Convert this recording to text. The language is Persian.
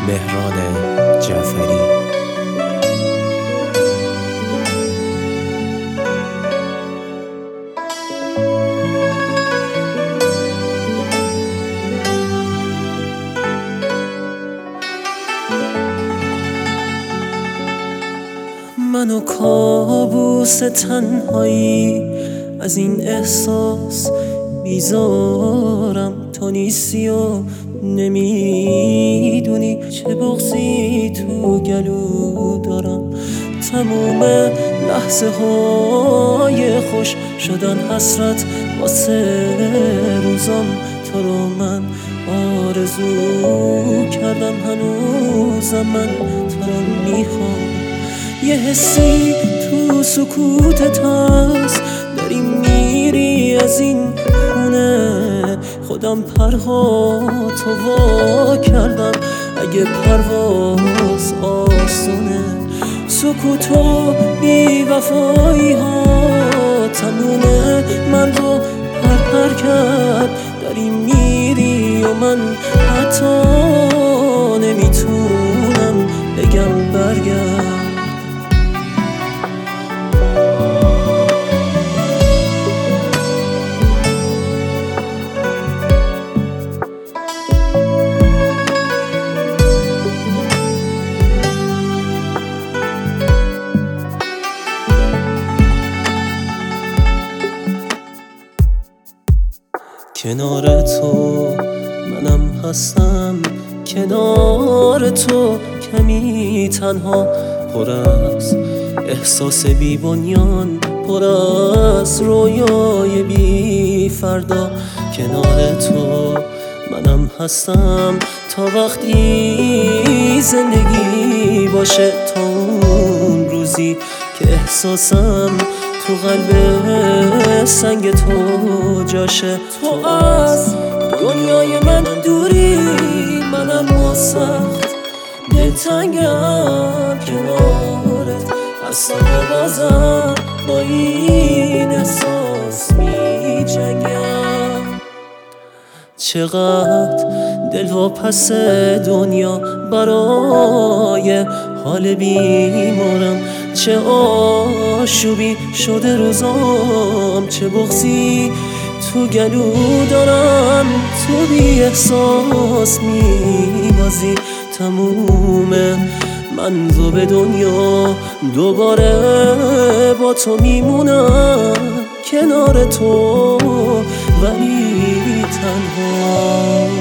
مهران جعفری. منو کابوس تنهایی از این احساس بیزارم. تو نیستی و نمیدونی چه بغضی تو گلو دارم. تموم لحظه های خوش شدن حسرت واسه روزام. تو رو من آرزو کردم، هنوزم من تو رو میخوام. یه حسی تو سکوتت هست، داری میری از این خونه. خودم پرها تو وا کردم، اگه پرواز آسونه. سکوت و بی وفایی ها تموم من رو پر کرد. داری میری و من حتی نمیتونم بگم برگرد. کنار تو منم هستم، کنار تو کمی تنها. پر از احساس بی بنیان، پر از رویای بی فردا. کنار تو منم هستم تا وقتی زندگی باشه، تا اون روزی که احساسم تو قلب سنگ تو جاشه. تو از دنیای من دوری، منم سخت دلتنگم کنارت. اصلا بازم با این احساس می جنگم. چقدر دل واپس دنیا برای حال بیمارم. چه آشوبی شده روزام، چه بغضی تو گلو دارم. تو بی احساس میبازی تموم من رو به دنیا. دوباره با تو میمونم کنار تو ولی تنها.